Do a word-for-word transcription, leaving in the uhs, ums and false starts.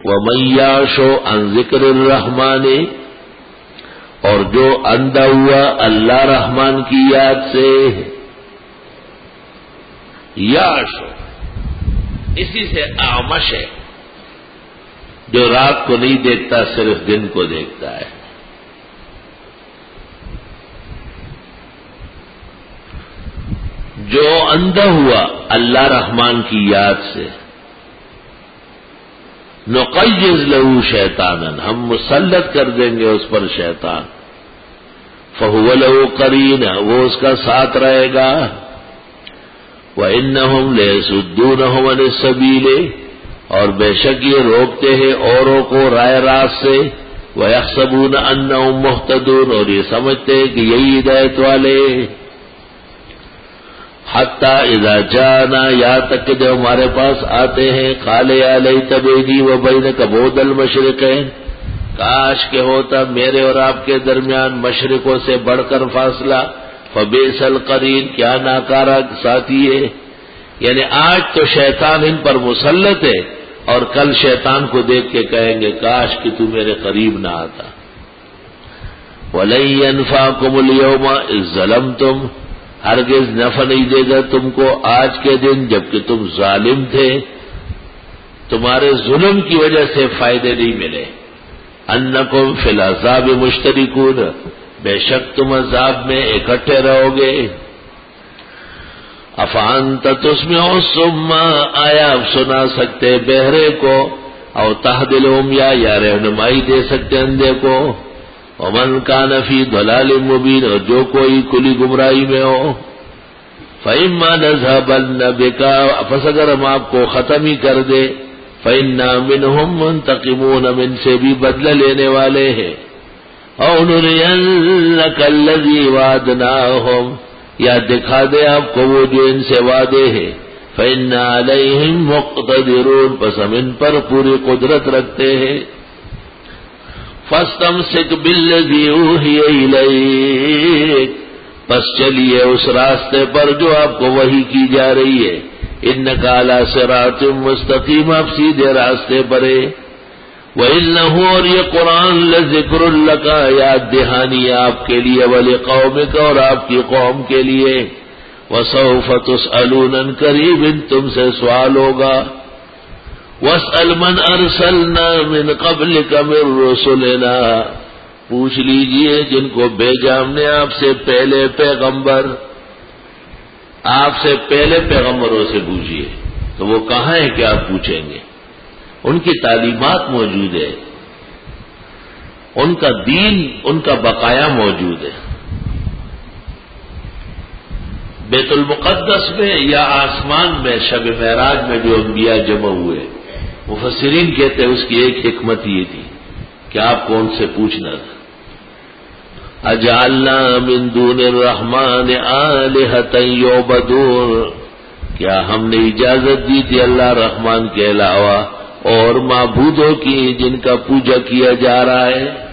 وَمَن يَعْشُ عَن ذِكْرِ الرَّحْمَنِ، اور جو اندھا ہوا اللہ رحمان کی یاد سے. یعش اسی سے اعمش ہے، جو رات کو نہیں دیکھتا صرف دن کو دیکھتا ہے. جو اندھا ہوا اللہ رحمان کی یاد سے، نقیض لہو شیطانا، ہم مسلط کر دیں گے اس پر شیطان. فہو لہو قرین، وہ اس کا ساتھ رہے گا. وَإِنَّهُمْ لَيَصُدُّونَهُمْ عَنِ السَّبِيلِ، اور بے شک یہ روکتے ہیں اوروں کو رائے راست سے. وَيَحْسَبُونَ أَنَّهُمْ مُهْتَدُونَ، اور یہ سمجھتے ہیں کہ یہی ہدایت والے. حتیٰ اذا جانا، یا تک کہ جب ہمارے پاس آتے ہیں، قال یا لیت بینی و بینک بعد المشرقین، کاش کہ ہوتا میرے اور آپ کے درمیان مشرقوں سے بڑھ کر فاصلہ. فبئس القرین، کیا ناکارہ ساتھی ہے. یعنی آج تو شیطان ان پر مسلط ہے، اور کل شیطان کو دیکھ کے کہیں گے کاش کہ تو میرے قریب نہ آتا. وَلَن يَنفَعَكُمُ الْيَوْمَ إِذ ظَّلَمْتُمْ، ہرگز نفع نہیں دے گا تم کو آج کے دن جبکہ تم ظالم تھے، تمہارے ظلم کی وجہ سے فائدے نہیں ملے. انکم فی العذاب مشترکون، بے شک تم عذاب میں اکٹھے رہو گے. افانت تسمع الصم، آیا آپ سنا سکتے بہرے کو، او تہدی العمی، یا رہنمائی دے سکتے اندھے کو. ومن کان فی ضلال مبین، اور جو کوئی کلی گمراہی میں ہو. فإما نذهبن بک، پس اگر ہم آپ کو ختم ہی کر دے، فإنا منهم منتقمون، من سے بھی بدلہ لینے والے ہیں. او نرینک الذی وعدناہم، یا دکھا دے آپ کو وہ جو ان سے وعدے ہیں. فإنا علیہم مقتدرون، پس ہم ان پر پوری قدرت رکھتے ہیں. فاستمسک بالذی اوحی الیک، پس چلیے اس راستے پر جو آپ کو وحی کی جا رہی ہے. انک علی صراط مستقیم، آپ سیدھے راستے پر ہے. وَإِنَّهُ، اور یہ قرآن لذکر لک، یاد دہانی آپ کے لیے، وَلِقَوْمِکَ، اور آپ کی قوم کے لیے. وَسَوْفَ تُسْأَلُونَ، قریب تم سے سوال ہوگا. وَاسْأَلْ مَنْ أَرْسَلْنَا مِنْ قَبْلِكَ مِنْ رُسُلِنَا، پوچھ لیجئے جن کو بھیجا ہم نے آپ سے پہلے پیغمبر. آپ سے پہلے پیغمبروں سے پوچھئے، تو وہ کہاں ہے کہ آپ پوچھیں گے؟ ان کی تعلیمات موجود ہے، ان کا دین، ان کا بقایا موجود ہے. بیت المقدس میں یا آسمان میں شب معراج میں جو انبیاء جمع ہوئے، مفسرین کہتے ہیں اس کی ایک حکمت یہ تھی کہ آپ کو ان سے پوچھنا تھا. اجعلنا من دون الرحمن آلہۃ یعبدون، کیا ہم نے اجازت دی تھی اللہ رحمان کے علاوہ اور معبودوں کی جن کا پوجا کیا جا رہا ہے.